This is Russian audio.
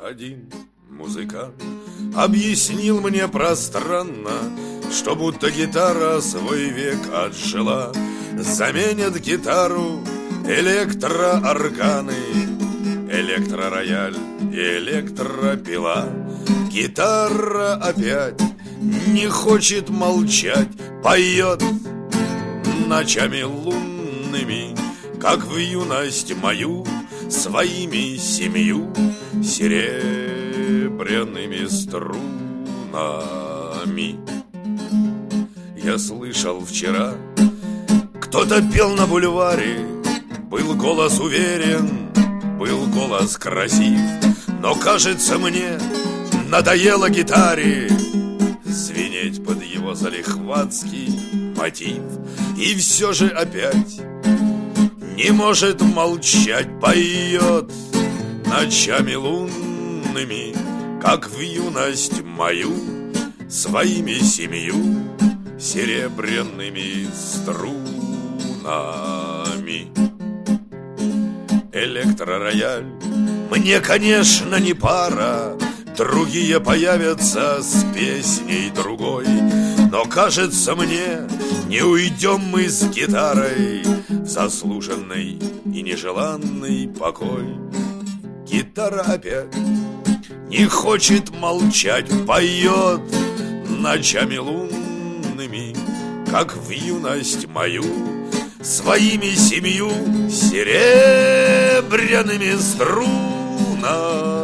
один музыкант объяснил мне пространно, что будто гитара свой век отжила. Заменят гитару электроорганы, электророяль и электропила. Гитара опять не хочет молчать, поет ночами лунными, как в юность мою, своими 7 серебряными струнами. Я слышал вчера, кто-то пел на бульваре, был голос уверен, был голос красив, но, кажется мне, надоело гитаре звенеть под его залихватский мотив. И все же опять не может молчать, поет ночами лунными, как в юность мою, своими 7 серебряными струнами. Электророяль мне, конечно, не пара, другие появятся с песней другой, но, кажется мне, не уйдем мы с гитарой в заслуженный и нежеланный покой. Гитара опять не хочет молчать, поет ночами лунными, как в юность мою, своими 7 серебряными струнами.